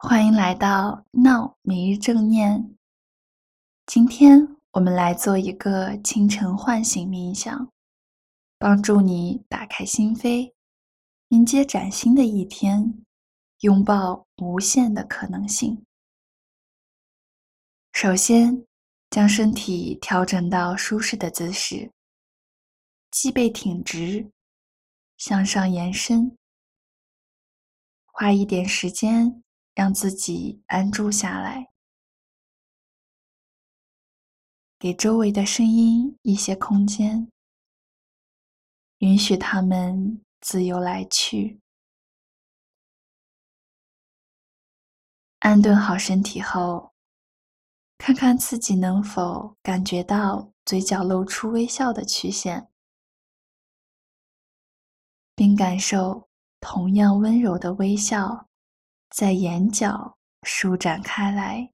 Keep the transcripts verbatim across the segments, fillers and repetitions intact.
欢迎来到闹每日正念。今天我们来做一个清晨唤醒冥想，帮助你打开心扉，迎接崭新的一天，拥抱无限的可能性。首先，将身体调整到舒适的姿势，脊背挺直，向上延伸。花一点时间，让自己安住下来。给周围的声音一些空间，允许它们自由来去。安顿好身体后，看看自己能否感觉到嘴角露出微笑的曲线，并感受同样温柔的微笑在眼角舒展开来，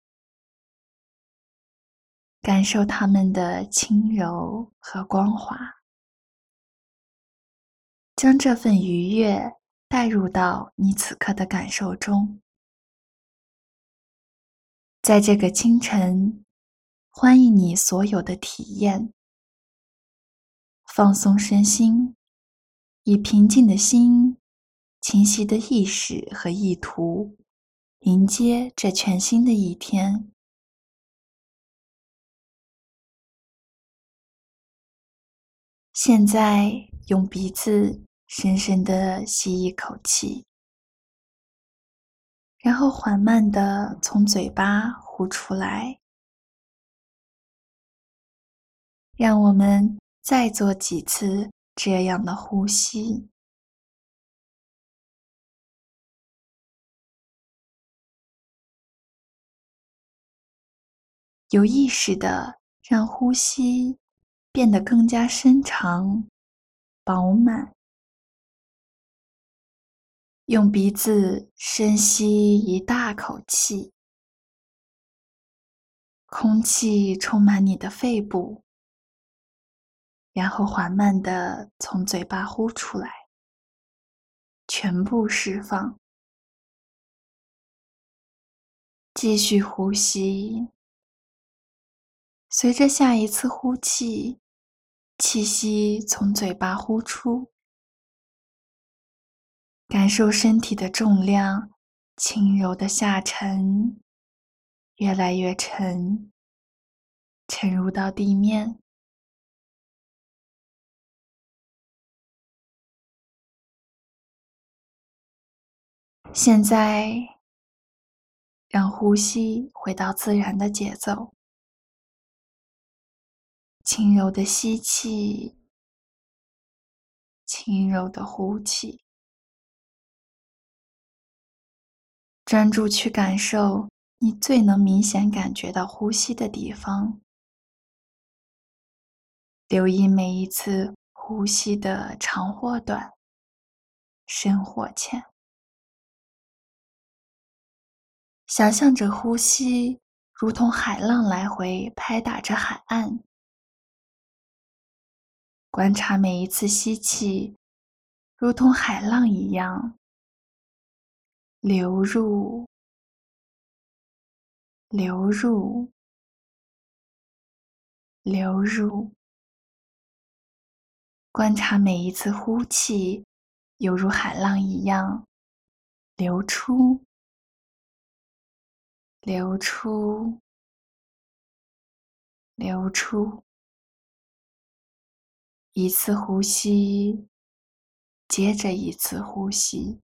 感受它们的轻柔和光滑。将这份愉悦带入到你此刻的感受中。在这个清晨，欢迎你所有的体验。放松身心，以平静的心、清晰的意识和意图，迎接这全新的一天。现在用鼻子深深地吸一口气，然后缓慢地从嘴巴呼出来。让我们再做几次这样的呼吸。有意识地让呼吸变得更加深长、饱满。用鼻子深吸一大口气，空气充满你的肺部，然后缓慢地从嘴巴呼出来，全部释放。继续呼吸，随着下一次呼气，气息从嘴巴呼出，感受身体的重量轻柔的下沉，越来越沉，沉入到地面。现在，让呼吸回到自然的节奏，轻柔的吸气，轻柔的呼气。专注去感受你最能明显感觉到呼吸的地方，留意每一次呼吸的长或短，深或浅。想象着呼吸如同海浪来回拍打着海岸，观察每一次吸气如同海浪一样流入，流入，流入。观察每一次呼气犹如海浪一样流出，流出，流出。一次呼吸接着一次呼吸。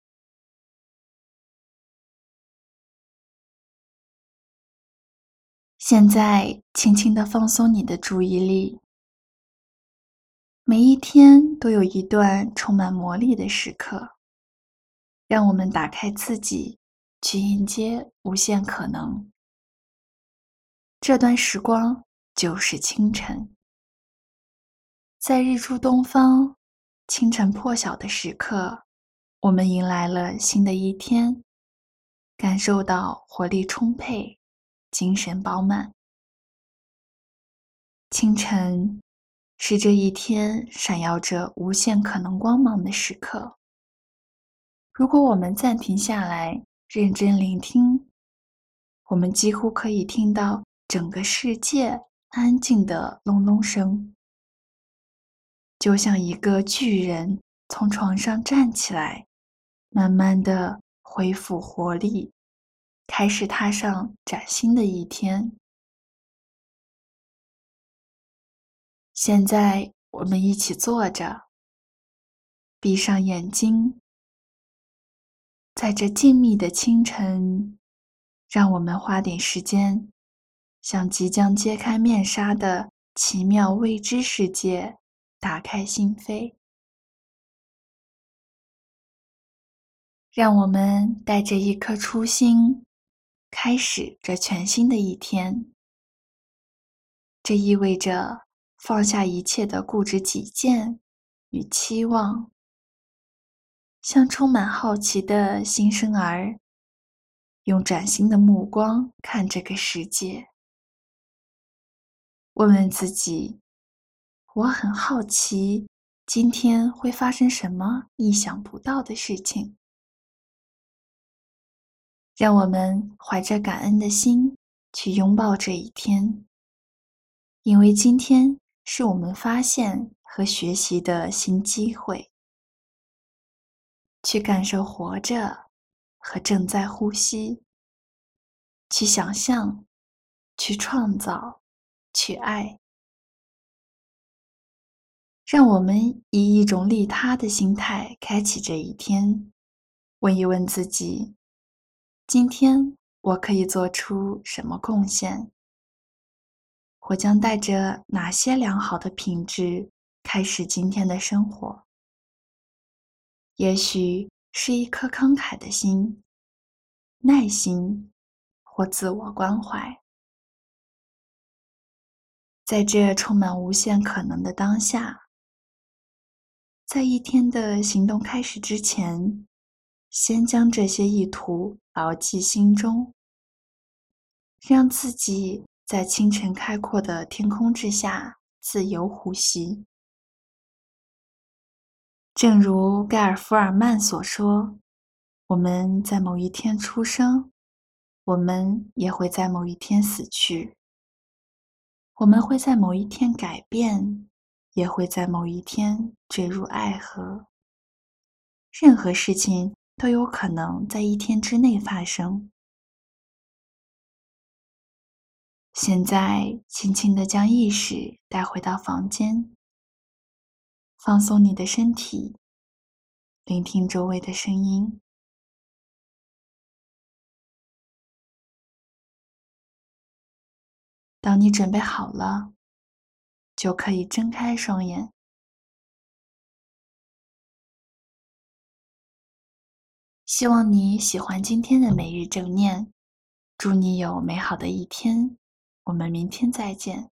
现在轻轻地放松你的注意力。每一天都有一段充满魔力的时刻，让我们打开自己，去迎接无限可能。这段时光就是清晨。在日出东方，清晨破晓的时刻，我们迎来了新的一天，感受到活力充沛，精神饱满。清晨是这一天闪耀着无限可能光芒的时刻。如果我们暂停下来， 认真聆听，我们几乎可以听到整个世界安静的隆隆声，就像一个巨人从床上站起来，慢慢地恢复活力，开始踏上崭新的一天。现在我们一起坐着，闭上眼睛，在这静谧的清晨，让我们花点时间，向即将揭开面纱的奇妙未知世界打开心扉。让我们带着一颗初心，开始这全新的一天。这意味着放下一切的固执己见与期望，像充满好奇的新生儿，用崭新的目光看这个世界。问问自己，我很好奇，今天会发生什么意想不到的事情？让我们怀着感恩的心去拥抱这一天，因为今天是我们发现和学习的新机会，去感受活着和正在呼吸，去想象，去创造，去爱。让我们以一种利他的心态开启这一天，问一问自己，今天我可以做出什么贡献？我将带着哪些良好的品质开始今天的生活？也许是一颗慷慨的心、耐心或自我关怀。在这充满无限可能的当下，在一天的行动开始之前，先将这些意图牢记心中，让自己在清晨开阔的天空之下自由呼吸。正如盖尔福尔曼所说，我们在某一天出生，我们也会在某一天死去。我们会在某一天改变，也会在某一天坠入爱河。任何事情都有可能在一天之内发生。现在，轻轻地将意识带回到房间，放松你的身体，聆听周围的声音。当你准备好了，就可以睁开双眼。希望你喜欢今天的每日正念，祝你有美好的一天，我们明天再见。